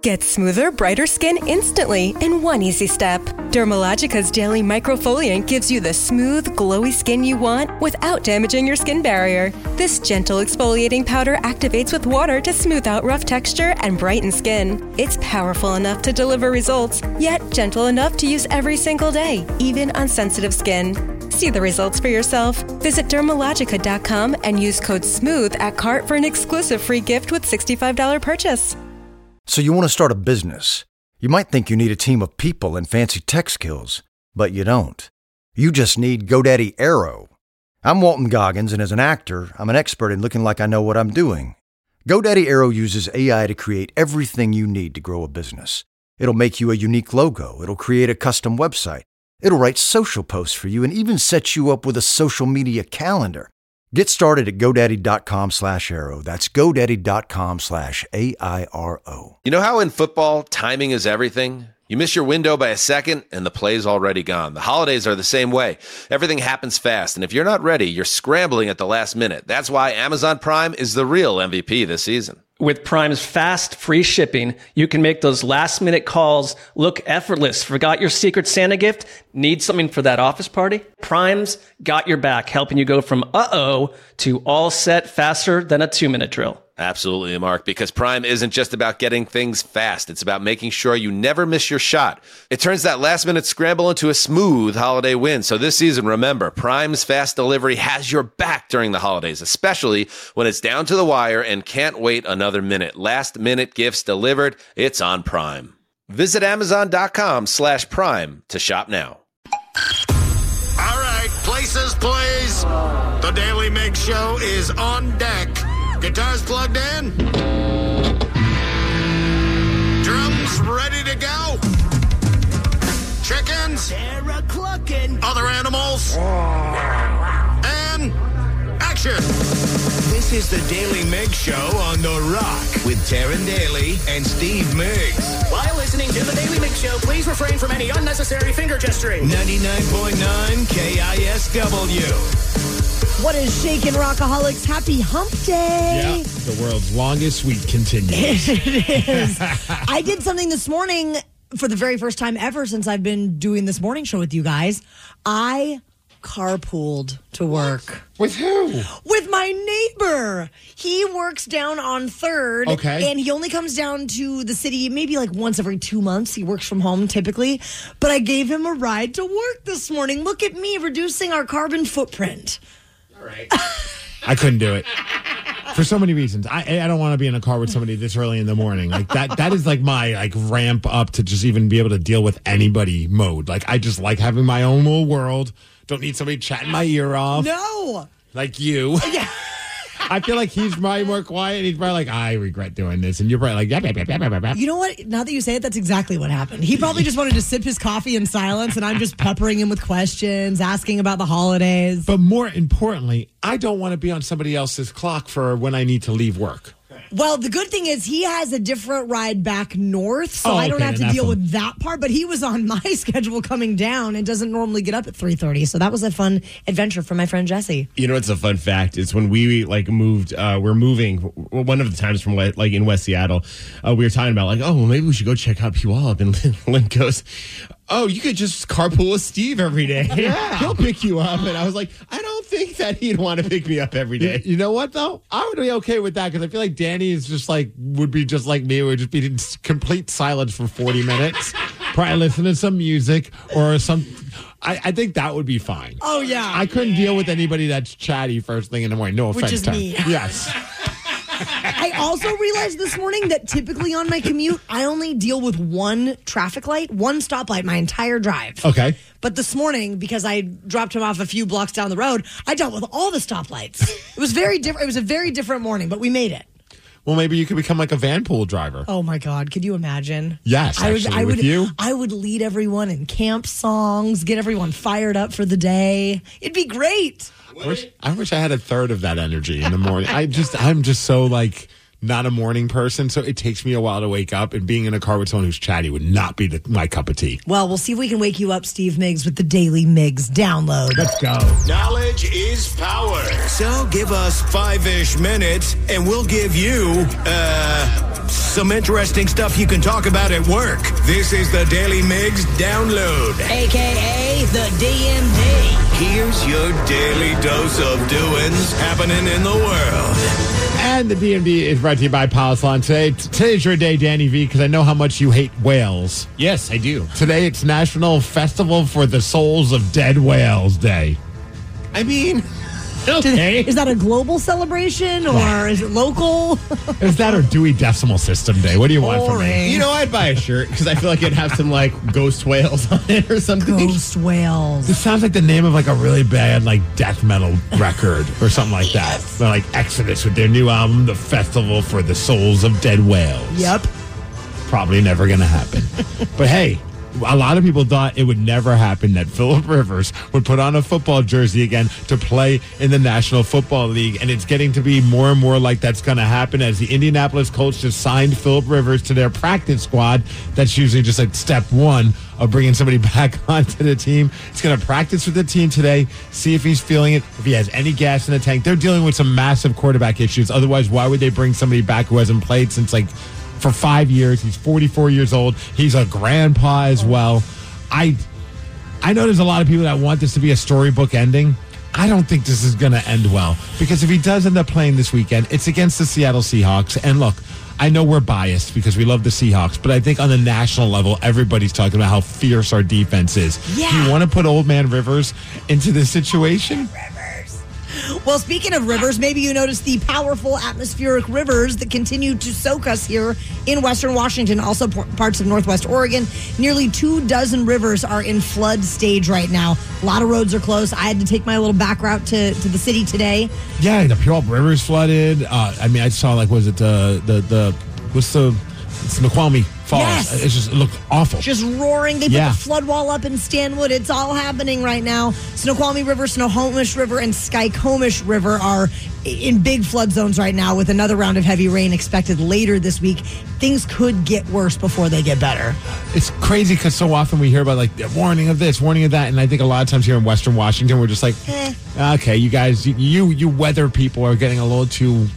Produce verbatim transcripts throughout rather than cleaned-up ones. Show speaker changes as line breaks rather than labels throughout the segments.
Get smoother, brighter skin instantly in one easy step. Dermalogica's daily microfoliant gives you the smooth, glowy skin you want without damaging your skin barrier. This gentle exfoliating powder activates with water to smooth out rough texture and brighten skin. It's powerful enough to deliver results, yet gentle enough to use every single day, even on sensitive skin. See the results for yourself. Visit Dermalogica dot com and use code SMOOTH at cart for an exclusive free gift with sixty-five dollars purchase.
So you want to start a business. You might think you need a team of people and fancy tech skills, but you don't. You just need GoDaddy Aero. I'm Walton Goggins, and as an actor, I'm an expert in looking like I know what I'm doing. GoDaddy Aero uses A I to create everything you need to grow a business. It'll make you a unique logo. It'll create a custom website. It'll write social posts for you and even set you up with a social media calendar. Get started at GoDaddy.com slash Aero. That's GoDaddy.com slash A I R O.
You know how in football, timing is everything? You miss your window by a second, and the play's already gone. The holidays are the same way. Everything happens fast, and if you're not ready, you're scrambling at the last minute. That's why Amazon Prime is the real M V P this season.
With Prime's fast, free shipping, you can make those last-minute calls look effortless. Forgot your Secret Santa gift? Need something for that office party? Prime's got your back, helping you go from uh-oh to all set faster than a two-minute drill.
Absolutely, Mark, because Prime isn't just about getting things fast. It's about making sure you never miss your shot. It turns that last-minute scramble into a smooth holiday win. So this season, remember, Prime's fast delivery has your back during the holidays, especially when it's down to the wire and can't wait another minute. Last-minute gifts delivered. It's on Prime. Visit Amazon.com slash Prime to shop now.
All right, places, please. The Daily Mig Show is on deck. Guitars plugged in. Drums ready to go. Chickens.
They're clucking.
Other animals. And action.
This is the Daily Mig Show on The Rock with Taryn Daly and Steve Miggs.
While listening to the Daily Mig Show, please refrain from any unnecessary finger gesturing.
ninety-nine point nine K I S W.
What is shaking, Rockaholics? Happy Hump Day.
Yeah, the world's longest week continues.
It is. I did something this morning for the very first time ever since I've been doing this morning show with you guys. I carpooled to work.
With who?
With my neighbor. He works down on third.
Okay.
And he only comes down to the city maybe like once every two months. He works from home typically. But I gave him a ride to work this morning. Look at me reducing our carbon footprint.
Right. I couldn't do it for so many reasons. I I don't want to be in a car with somebody this early in the morning. Like that that is like my like ramp up to just even be able to deal with anybody mode. Like I just like having my own little world. Don't need somebody chatting my ear off.
No.
Like you.
Yeah.
I feel like he's probably more quiet. He's probably like, I regret doing this. And you're probably like, yap, yap, yap, yap, yap, yap.
You know what? Now that you say it, that's exactly what happened. He probably just wanted to sip his coffee in silence, and I'm just peppering him with questions, asking about the holidays.
But more importantly, I don't want to be on somebody else's clock for when I need to leave work.
Well, the good thing is he has a different ride back north, so
oh,
I don't
okay,
have to
deal
deal with that part. But he was on my schedule coming down and doesn't normally get up at three thirty. So that was a fun adventure for my friend Jesse.
You know what's a fun fact? It's when we like moved, uh, we're moving, one of the times from like in West Seattle, uh, we were talking about like, oh, well, maybe we should go check out Puyallup. And Lynn goes, oh, you could just carpool with Steve every day.
Yeah.
He'll pick you up. And I was like, I don't think that he'd want to pick me up every day.
You know what, though? I would be okay with that because I feel like Danny is just like, would be just like me. It would just be in complete silence for forty minutes, probably listening to some music or some. I, I think that would be fine.
Oh, yeah.
I couldn't deal with anybody that's chatty first thing in the morning. No offense,
Which is
Tom.
me.
Yes.
I also realized this morning that typically on my commute, I only deal with one traffic light, one stoplight my entire drive.
Okay.
But this morning, because I dropped him off a few blocks down the road, I dealt with all the stoplights. It was very different. It was a very different morning, but we made it.
Well, maybe you could become like a van pool driver.
Oh my God! Could you imagine?
Yes,
I would.
actually,
I
with
would.
you?
I would lead everyone in camp songs, get everyone fired up for the day. It'd be great.
I wish, I wish I had a third of that energy in the morning. I just, I'm just so like not a morning person, so it takes me a while to wake up, and being in a car with someone who's chatty would not be the, my cup of tea.
Well, we'll see if we can wake you up, Steve Miggs, with the Daily Miggs download.
Let's go.
Knowledge is power. So give us five-ish minutes, and we'll give you, uh, some interesting stuff you can talk about at work. This is the Daily Miggs download.
A K A the D M D.
Here's your daily dose of doings happening in the world.
And the D M D is brought to you by Palace-Lawn. Today, today's your day, Danny V, because I know how much you hate whales.
Yes, I do.
Today, it's National Festival for the Souls of Dead Whales Day.
I mean, okay.
Is that a global celebration or is it local?
Is that or Dewey Decimal System Day? What do you want from me?
You know, I'd buy a shirt because I feel like it'd have some like ghost whales on it or something.
Ghost whales.
This sounds like the name of like a really bad like death metal record or something like that.
Yes.
They're like Exodus with their new album, The Festival for the Souls of Dead Whales.
Yep.
Probably never going to happen. But hey, a lot of people thought it would never happen that Phillip Rivers would put on a football jersey again to play in the National Football League. And it's getting to be more and more like that's going to happen as the Indianapolis Colts just signed Phillip Rivers to their practice squad. That's usually just like step one of bringing somebody back onto the team. He's going to practice with the team today, see if he's feeling it, if he has any gas in the tank. They're dealing with some massive quarterback issues. Otherwise, why would they bring somebody back who hasn't played since like for five years. He's forty-four years old. He's a grandpa as well. I I know there's a lot of people that want this to be a storybook ending. I don't think this is going to end well because if he does end up playing this weekend, it's against the Seattle Seahawks. And look, I know we're biased because we love the Seahawks, but I think on the national level, everybody's talking about how fierce our defense is.
Yeah.
Do you want to put old man Rivers into this situation?
Well, speaking of rivers, maybe you noticed the powerful atmospheric rivers that continue to soak us here in Western Washington, also p- parts of Northwest Oregon. Nearly two dozen rivers are in flood stage right now. A lot of roads are closed. I had to take my little back route to, to the city today.
Yeah, the Puyallup River's flooded. Uh, I mean, I saw, like, was it the, the, the what's the, it's Snoqualmie Falls.
Yes.
It's just, it looked awful.
Just roaring. They put
Yeah.
the flood wall up in Stanwood. It's all happening right now. Snoqualmie River, Snohomish River, and Skykomish River are in big flood zones right now with another round of heavy rain expected later this week. Things could get worse before they get better.
It's crazy because so often we hear about, like, warning of this, warning of that, and I think a lot of times here in Western Washington, we're just like,
Eh.
okay, you guys, you, you, you weather people are getting a little too,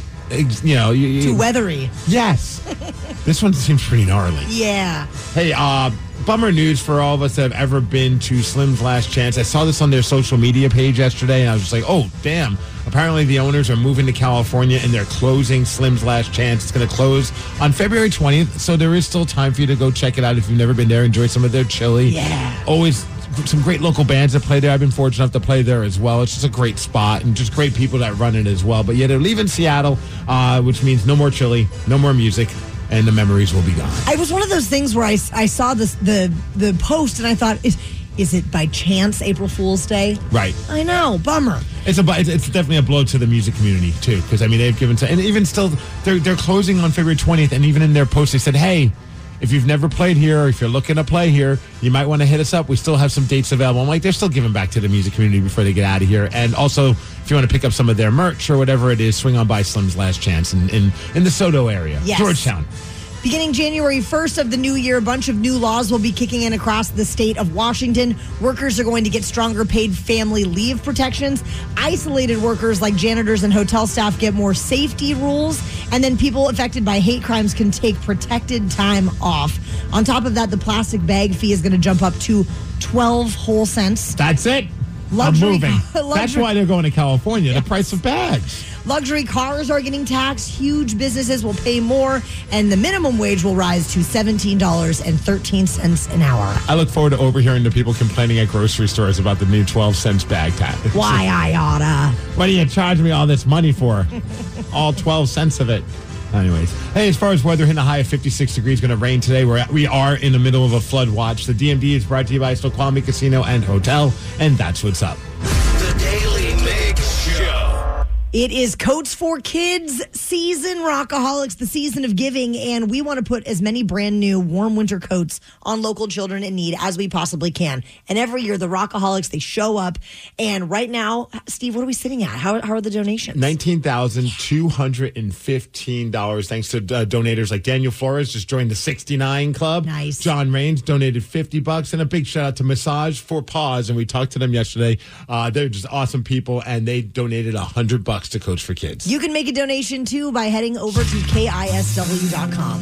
you know. You,
Too
you,
weathery.
Yes. This one seems pretty gnarly.
Yeah.
Hey, uh, bummer news for all of us that have ever been to Slim's Last Chance. I saw this on their social media page yesterday, and I was just like, oh, damn. Apparently, the owners are moving to California, and they're closing Slim's Last Chance. It's going to close on February twentieth, so there is still time for you to go check it out if you've never been there. Enjoy some of their chili.
Yeah.
Always some great local bands that play there. I've been fortunate enough to play there as well. It's just a great spot and just great people that run it as well. But yeah, they're leaving Seattle, uh, which means no more chili, no more music, and the memories will be gone.
It was one of those things where I, I saw this the the post and I thought, is is it by chance April Fool's Day?
Right.
I know, bummer.
It's a it's, it's definitely a blow to the music community too, because I mean they've given to, and even still they're they're closing on February twentieth, and even in their post they said, hey, if you've never played here or if you're looking to play here, you might want to hit us up. We still have some dates available. I'm like, they're still giving back to the music community before they get out of here. And also, if you want to pick up some of their merch or whatever it is, swing on by Slim's Last Chance in, in, in the Soto area,
Yes.
Georgetown.
Beginning January first of the new year, a bunch of new laws will be kicking in across the state of Washington. Workers are going to get stronger paid family leave protections. Isolated workers like janitors and hotel staff get more safety rules. And then people affected by hate crimes can take protected time off. On top of that, the plastic bag fee is going to jump up to twelve whole cents.
That's it.
Luxury-
I'm moving.
luxury-
That's why they're going to California. The price of bags.
Luxury cars are getting taxed. Huge businesses will pay more, and the minimum wage will rise to seventeen dollars and thirteen cents an hour.
I look forward to overhearing the people complaining at grocery stores about the new twelve cents bag tax.
Why I oughta.
What do you charge me all this money for? All twelve cents of it. Anyways, hey, as far as weather, hitting a high of fifty-six degrees, going to rain today. We're, we are in the middle of a flood watch. The D M D is brought to you by Snoqualmie Casino and Hotel, and that's what's up.
The Daily Mix Show.
It is Coats for Kids season, Rockaholics, the season of giving, and we want to put as many brand new warm winter coats on local children in need as we possibly can. And every year, the Rockaholics, they show up. And right now, Steve, what are we sitting at? How, how are the donations?
nineteen thousand two hundred fifteen dollars, thanks to uh, donators like Daniel Flores, just joined the sixty-nine Club.
Nice.
John Raines donated fifty bucks, and a big shout out to Massage for Paws. And we talked to them yesterday. Uh, they're just awesome people, and they donated one hundred bucks to Coach for Kids.
You can make a donation, too, by heading over to K I S W dot com.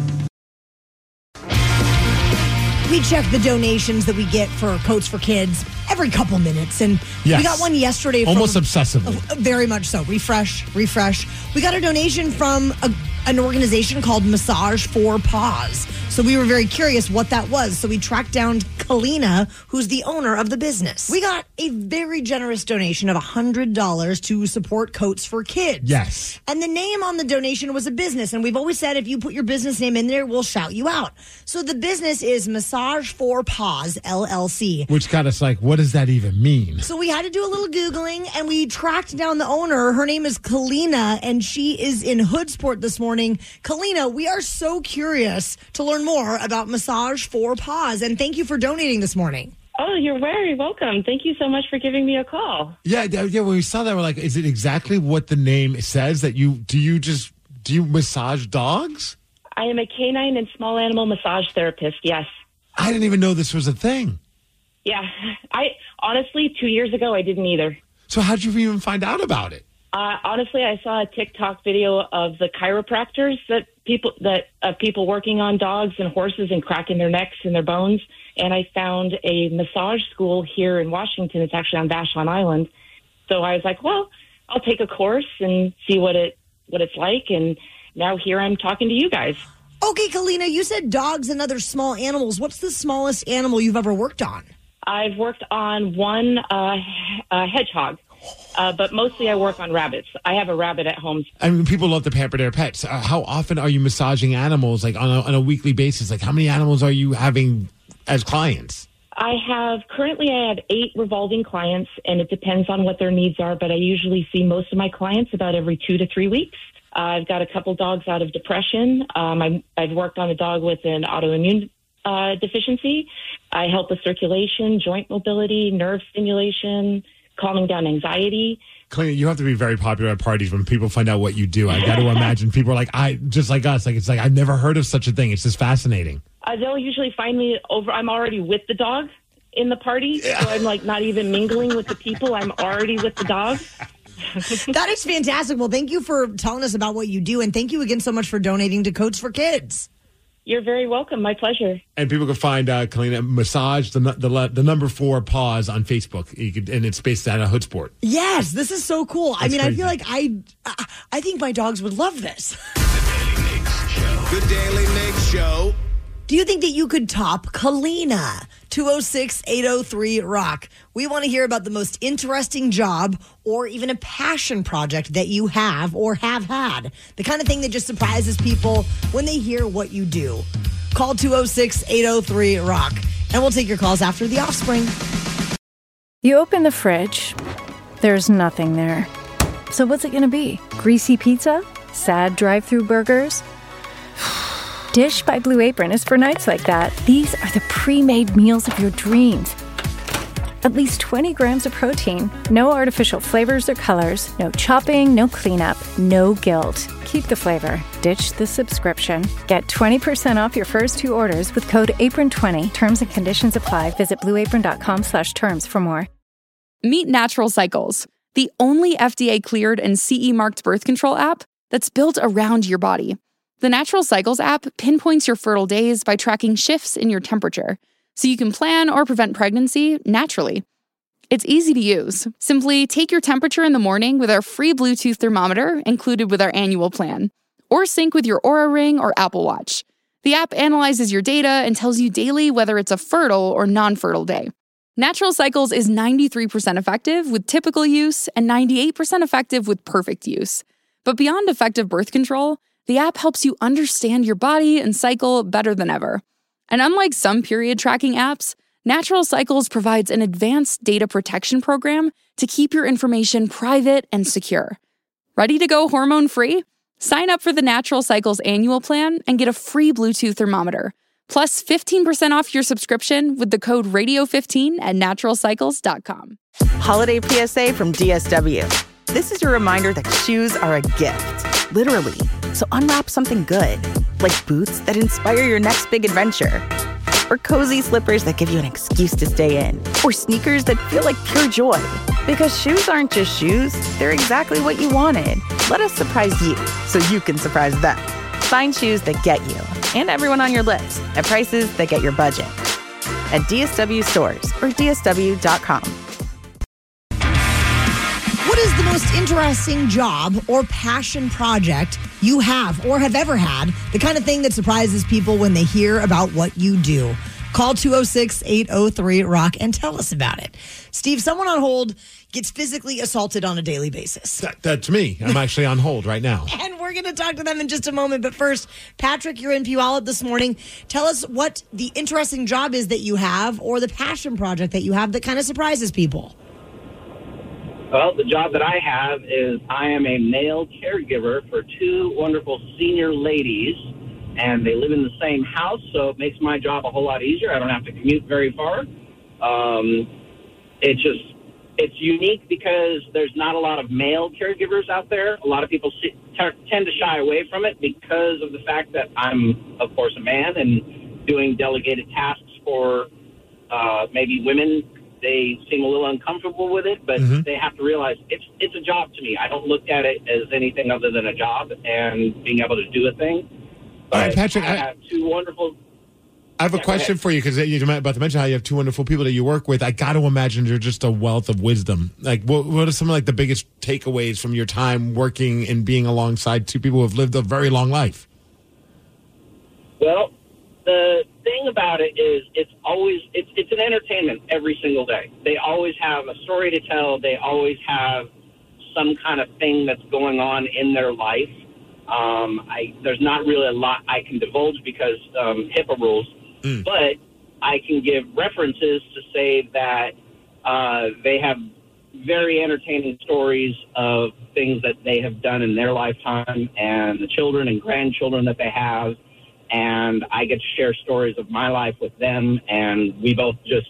We check the donations that we get for Coats for Kids every couple minutes. And
yes.
we got one yesterday. From,
Almost obsessively.
Uh, very much so. Refresh, refresh. We got a donation from a, an organization called Massage for Paws. So we were very curious what that was. So we tracked down Kalina, who's the owner of the business. We got a very generous donation of one hundred dollars to support Coats for Kids.
Yes.
And the name on the donation was a business. And we've always said if you put your business name in there, we'll shout you out. So the business is Massage for Paws, L L C.
Which got us like, what does that even mean?
So we had to do a little Googling, and we tracked down the owner. Her name is Kalina, and she is in Hoodsport this morning. Kalina, we are so curious to learn more about Massage for Paws, and thank you for donating this morning.
Oh, you're very welcome. Thank you so much for giving me a call.
Yeah, yeah. When we saw that, we're like, is it exactly what the name says? That you do you just do you massage dogs?
I am a canine and small animal massage therapist. Yes.
I didn't even know this was a thing.
Yeah, I honestly two years ago I didn't either.
So how'd you even find out about it?
Uh, honestly, I saw a TikTok video of the chiropractors that people that of people working on dogs and horses and cracking their necks and their bones. And I found a massage school here in Washington. It's actually on Vashon Island. So I was like, well, I'll take a course and see what it what it's like. And now here I'm talking to you guys.
Okay, Kalina, you said dogs and other small animals. What's the smallest animal you've ever worked on?
I've worked on one uh, uh, hedgehog. Uh, but mostly I work on rabbits. I have a rabbit at home.
I mean, people love to pamper their pets. Uh, how often are you massaging animals, like on a, on a weekly basis? Like, how many animals are you having as clients?
I have, currently I have eight revolving clients, and it depends on what their needs are, but I usually see most of my clients about every two to three weeks. Uh, I've got a couple dogs out of depression. Um, I, I've worked on a dog with an autoimmune uh, deficiency. I help with circulation, joint mobility, nerve stimulation, calming down anxiety.
Kalina, you have to be very popular at parties when people find out what you do. I got to imagine people are like, I just like us. Like, it's like, I've never heard of such a thing. It's just fascinating.
Uh, they'll usually find me over. I'm already with the dog in the party. Yeah. So I'm like not even mingling with the people. I'm already with the dog.
That is fantastic. Well, thank you for telling us about what you do. And thank you again so much for donating to Coats for Kids.
You're very welcome. My pleasure.
And people can find uh, Kalina Massage, the, the the number four paws on Facebook. You could, and it's based out of Hoodsport.
Yes, this is so cool. That's I mean, crazy. I feel like I, I think my dogs would love this.
The Daily Mix Show.
Do you think that you could top Kalina? two oh six, eight oh three, ROCK. We want to hear about the most interesting job or even a passion project that you have or have had. The kind of thing that just surprises people when they hear what you do. Call two oh six, eight oh three, ROCK. And we'll take your calls after The Offspring.
You open the fridge. There's nothing there. So what's it going to be? Greasy pizza? Sad drive-thru burgers? Dish by Blue Apron is for nights like that. These are the pre-made meals of your dreams. At least twenty grams of protein, no artificial flavors or colors, no chopping, no cleanup, no guilt. Keep the flavor. Ditch the subscription. Get twenty percent off your first two orders with code apron twenty. Terms and conditions apply. Visit blueapron.com slash terms for more.
Meet Natural Cycles, the only F D A-cleared and C E-marked birth control app that's built around your body. The Natural Cycles app pinpoints your fertile days by tracking shifts in your temperature, so you can plan or prevent pregnancy naturally. It's easy to use. Simply take your temperature in the morning with our free Bluetooth thermometer included with our annual plan, or sync with your Oura Ring or Apple Watch. The app analyzes your data and tells you daily whether it's a fertile or non-fertile day. Natural Cycles is ninety-three percent effective with typical use and ninety-eight percent effective with perfect use. But beyond effective birth control, the app helps you understand your body and cycle better than ever. And unlike some period tracking apps, Natural Cycles provides an advanced data protection program to keep your information private and secure. Ready to go hormone-free? Sign up for the Natural Cycles annual plan and get a free Bluetooth thermometer, plus fifteen percent off your subscription with the code radio fifteen at natural cycles dot com.
Holiday P S A from D S W. This is your reminder that shoes are a gift, literally. So unwrap something good, like boots that inspire your next big adventure, or cozy slippers that give you an excuse to stay in, or sneakers that feel like pure joy. Because shoes aren't just shoes, they're exactly what you wanted. Let us surprise you so you can surprise them. Find shoes that get you and everyone on your list at prices that get your budget. At D S W stores or D S W dot com.
What is the most interesting job or passion project you have or have ever had? The kind of thing that surprises people when they hear about what you do. Call two oh six, eight oh three, rock and tell us about it. Steve, someone on hold gets physically assaulted on a daily basis.
That, that's me. I'm actually on hold right now.
And we're going to talk to them in just a moment. But first, Patrick, you're in Puyallup this morning. Tell us what the interesting job is that you have or the passion project that you have that kind of surprises people.
Well, the job that I have is I am a male caregiver for two wonderful senior ladies, and they live in the same house, so it makes my job a whole lot easier. I don't have to commute very far. Um, it's just, it's unique because there's not a lot of male caregivers out there. A lot of people see, t- tend to shy away from it because of the fact that I'm, of course, a man and doing delegated tasks for uh, maybe women. They seem a little uncomfortable with it, but mm-hmm. they have to realize it's it's a job to me. I don't look at it as anything other than a job and being able to do a thing. But
All right, Patrick,
I,
I
have two wonderful...
I have a
yeah,
question for you because you're about to mention how you have two wonderful people that you work with. I got to imagine you're just a wealth of wisdom. Like, what, what are some of like the biggest takeaways from your time working and being alongside two people who have lived a very long life?
Well, the thing about it is it's always it's it's an entertainment every single day. They always have a story to tell. They always have some kind of thing that's going on in their life. Um, I there's not really a lot I can divulge because um, HIPAA rules, mm. but I can give references to say that uh, they have very entertaining stories of things that they have done in their lifetime and the children and grandchildren that they have. And I get to share stories of my life with them, and we both just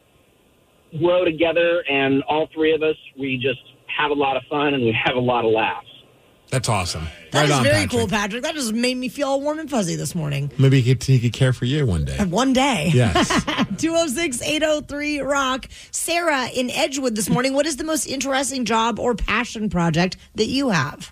grow together, and all three of us, we just have a lot of fun, and we have a lot of laughs.
That's awesome.
That
right
is
on,
very
Patrick.
cool, Patrick. That just made me feel all warm and fuzzy this morning.
Maybe he could, he could care for you one day.
One day.
Yes.
two oh six, eight oh three, rock. Sarah in Edgewood this morning. What is the most interesting job or passion project that you have?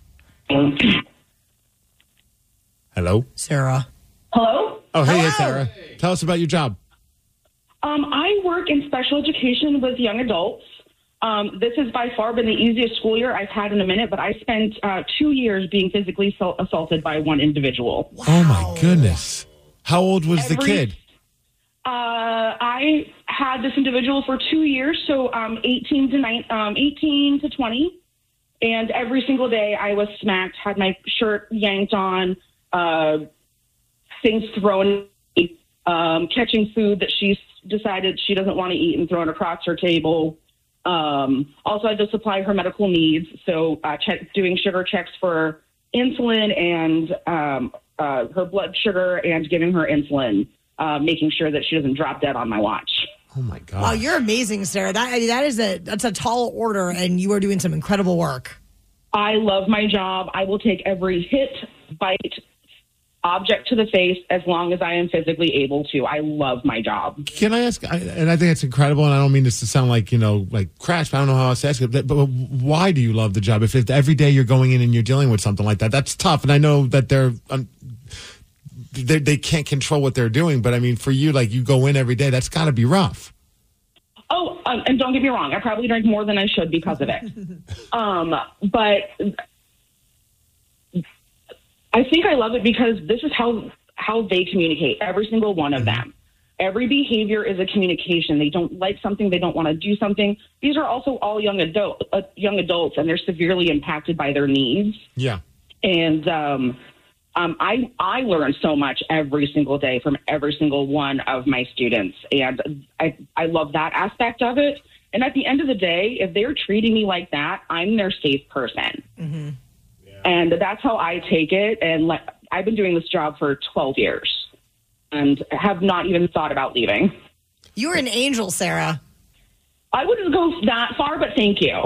Hello?
Sarah.
Hello?
Oh, hey,
Hello.
hey, Sarah. Tell us about your job.
Um, I work in special education with young adults. Um, this has by far been the easiest school year I've had in a minute, but I spent uh, two years being physically so- assaulted by one individual.
Wow. Oh, my goodness. How old was
Every,
the kid?
Uh, I had this individual for two years, so um, eighteen to nine, um, eighteen to twenty, and every single day I was smacked, had my shirt yanked on, uh, things thrown, um, catching food that she's decided she doesn't want to eat and thrown across her table. Um, also had to supply her medical needs. So uh, check, doing sugar checks for insulin and um, uh, her blood sugar and giving her insulin, uh, making sure that she doesn't drop dead on my watch.
Oh, my God.
Wow, you're amazing, Sarah. That, I mean, that is a, that's a tall order, and you are doing some incredible work.
I love my job. I will take every hit, bite, object to the face as long as I am physically able to. I love my job.
Can I ask, I, and I think it's incredible, and I don't mean this to sound like, you know, like crash, but I don't know how else to ask it, but, but why do you love the job? If, if every day you're going in and you're dealing with something like that, that's tough. And I know that they're, um, they they can't control what they're doing, but I mean, for you, like you go in every day, that's got to be rough.
Oh, um, and don't get me wrong, I probably drink more than I should because of it. um, but I think I love it because this is how how they communicate, every single one of them. Every behavior is a communication. They don't like something. They don't want to do something. These are also all young adult, uh, young adults, and they're severely impacted by their needs.
Yeah.
And um, um, I I learn so much every single day from every single one of my students, and I I love that aspect of it. And at the end of the day, if they're treating me like that, I'm their safe person.
Mm-hmm.
And that's how I take it. And like, I've been doing this job for twelve years and have not even thought about leaving.
You're an angel, Sarah.
I wouldn't go that far, but thank you.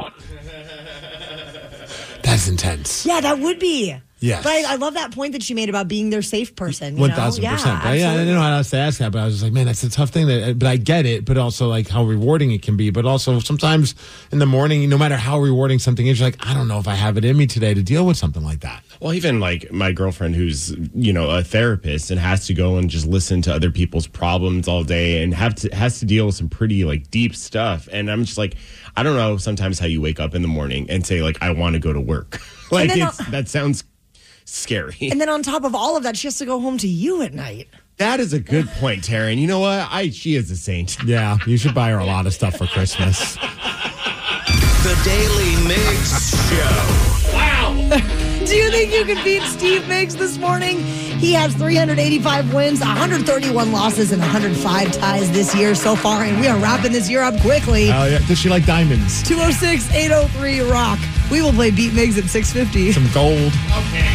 That's intense.
Yeah, that would be.
Yes.
But I, I love that point that she made about being their safe person. You
One
know?
thousand
Yeah,
percent. Yeah, I
absolutely.
didn't know how else to ask that, but I was just like, man, that's a tough thing. That, but I get it. But also, like how rewarding it can be. But also, sometimes in the morning, no matter how rewarding something is, you're like, I don't know if I have it in me today to deal with something like that.
Well, even like my girlfriend, who's you know a therapist and has to go and just listen to other people's problems all day and have to has to deal with some pretty like deep stuff. And I'm just like, I don't know. Sometimes how you wake up in the morning and say like, I want to go to work. Like it's,
I'll-
that sounds scary.
And then on top of all of that, she has to go home to you at night.
That is a good point, Taryn. You know what? I she is a saint.
Yeah, you should buy her a lot of stuff for Christmas.
The Daily Mix Show. Wow.
Do you think you can beat Steve Miggs this morning? He has three hundred eighty-five wins, one hundred thirty-one losses, and one hundred five ties this year so far, and we are wrapping this year up quickly.
Oh, yeah. Does she like diamonds?
two oh six, eight oh three, rock. We will play Beat Miggs at six fifty.
Some gold.
Okay.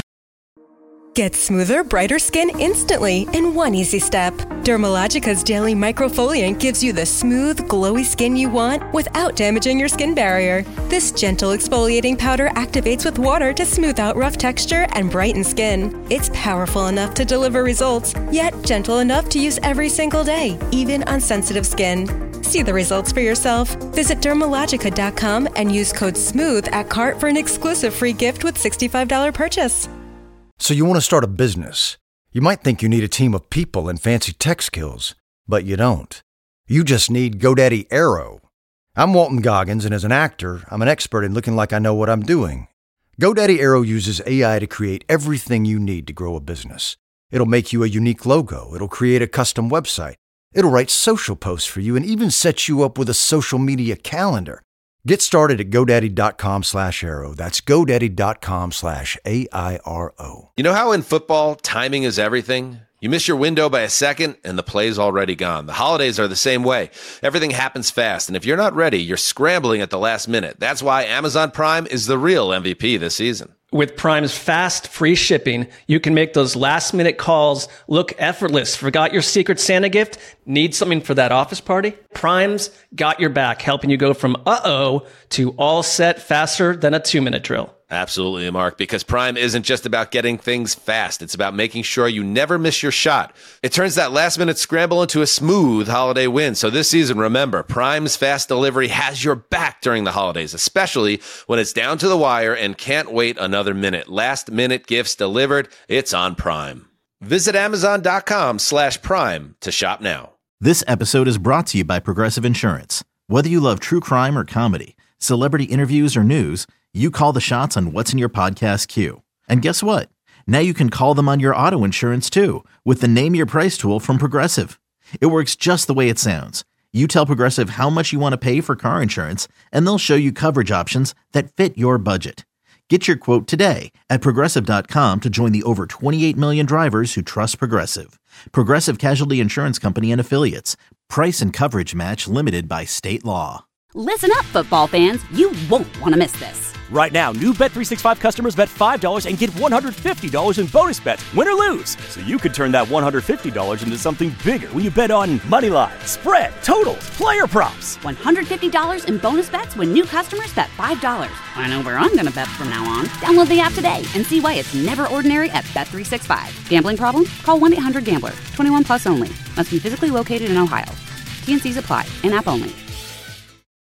Get smoother, brighter skin instantly in one easy step. Dermalogica's Daily Microfoliant gives you the smooth, glowy skin you want without damaging your skin barrier. This gentle exfoliating powder activates with water to smooth out rough texture and brighten skin. It's powerful enough to deliver results, yet gentle enough to use every single day, even on sensitive skin. See the results for yourself. Visit dermalogica dot com and use code SMOOTH at cart for an exclusive free gift with sixty-five dollars purchase.
So you want to start a business. You might think you need a team of people and fancy tech skills, but you don't. You just need GoDaddy Aero. I'm Walton Goggins, and as an actor, I'm an expert in looking like I know what I'm doing. GoDaddy Aero uses A I to create everything you need to grow a business. It'll make you a unique logo. It'll create a custom website. It'll write social posts for you and even set you up with a social media calendar. Get started at GoDaddy.com slash Aero. That's GoDaddy.com slash A I R O.
You know how in football, timing is everything? You miss your window by a second, and the play's already gone. The holidays are the same way. Everything happens fast, and if you're not ready, you're scrambling at the last minute. That's why Amazon Prime is the real M V P this season.
With Prime's fast, free shipping, you can make those last-minute calls look effortless. Forgot your Secret Santa gift? Need something for that office party? Prime's got your back, helping you go from uh-oh to all set faster than a two-minute drill.
Absolutely, Mark, because Prime isn't just about getting things fast. It's about making sure you never miss your shot. It turns that last-minute scramble into a smooth holiday win. So this season, remember, Prime's fast delivery has your back during the holidays, especially when it's down to the wire and can't wait another minute. Last-minute gifts delivered. It's on Prime. Visit Amazon.com slash Prime to shop now.
This episode is brought to you by Progressive Insurance. Whether you love true crime or comedy, celebrity interviews or news, you call the shots on what's in your podcast queue. And guess what? Now you can call them on your auto insurance too with the Name Your Price tool from Progressive. It works just the way it sounds. You tell Progressive how much you want to pay for car insurance, and they'll show you coverage options that fit your budget. Get your quote today at Progressive dot com to join the over twenty-eight million drivers who trust Progressive. Progressive Casualty Insurance Company and Affiliates. Price and coverage match limited by state law.
Listen up, football fans. You won't want to miss this.
Right now, new Bet three sixty-five customers bet five dollars and get one hundred fifty dollars in bonus bets, win or lose. So you could turn that one hundred fifty dollars into something bigger when you bet on money line, spread, totals, player props.
one hundred fifty dollars in bonus bets when new customers bet five dollars. I know where I'm going to bet from now on. Download the app today and see why it's never ordinary at Bet three sixty-five. Gambling problem? Call one eight hundred gambler. twenty-one plus only. Must be physically located in Ohio. T N Cs apply. In-app only.